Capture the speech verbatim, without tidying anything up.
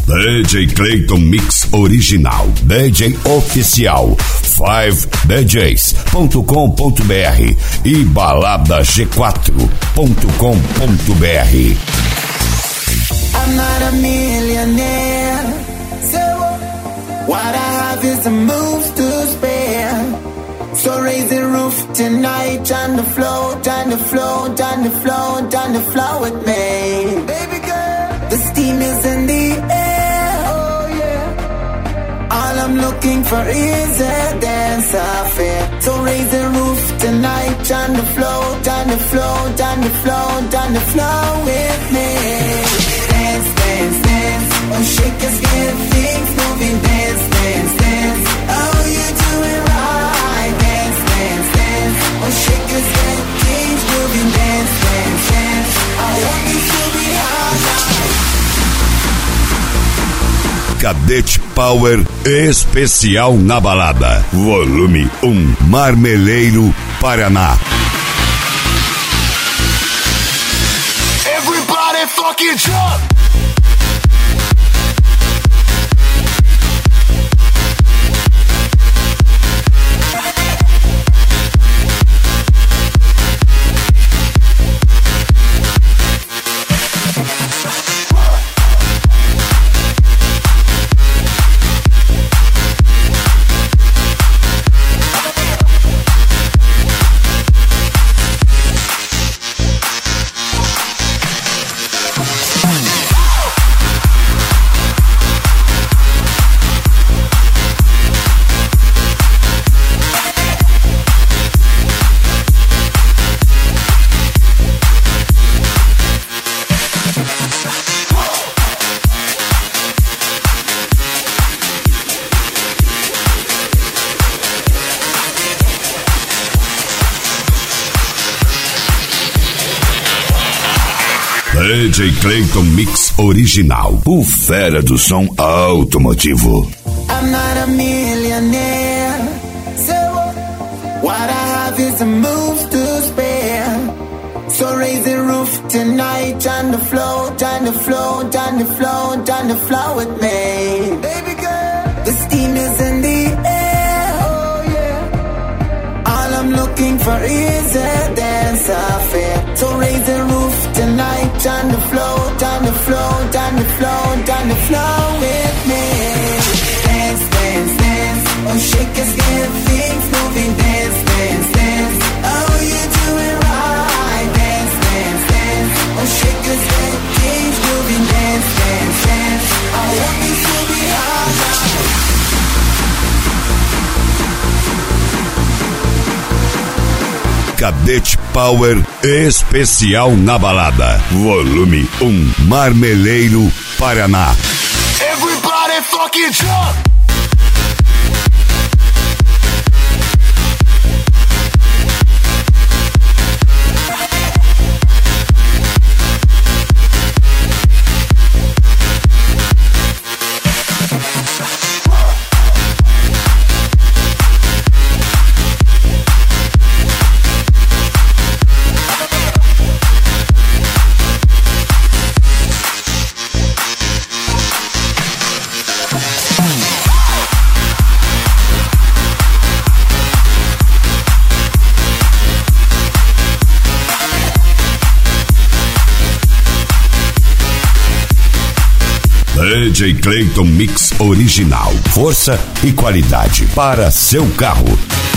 D J Clayton Mix Original, D J Oficial, cinco d js ponto com ponto b r e balada g quatro ponto com ponto b r. I'm not a millionaire, so what I have is the moves to spare. So raise the roof tonight, on the floor, on the floor, on the floor, on the floor with me. Baby girl, the steam is in the air, oh yeah. All I'm looking for is a dance affair. So raise the roof tonight, on the floor, on the floor, on the floor, on the floor with me. Dance, dance, dance, oh shake your skin, things moving, dance, dance, dance. Oh, you do it right, dance, dance, dance. Oh, shake your skin, things moving, dance, dance, dance. I want you to be high. Cadete Power especial na balada, volume um, Marmeleiro, Paraná. Everybody fucking jump! D J Clayton Mix Original, o fera do som automotivo. I'm not a millionaire, so what I have is a move to spare. So raise the roof tonight, on the floor, on the floor, on the floor, on the floor with me. Baby girl, the steam is in the air, oh yeah. All I'm looking for is a dance affair. So raise the roof tonight, on the floor, on the floor, on the floor, on the floor with me. Dance, dance, dance. Oh, shake your skin, things moving. Dance, dance, dance. Oh, you do it right. Dance, dance, dance. Oh, shake your skin, things moving. Dance, dance, dance. I want you to be high. Cadete Power especial na balada, volume um, Marmeleiro, Paraná. Everybody fucking jump! D J Clayton Mix Original, força e qualidade para seu carro.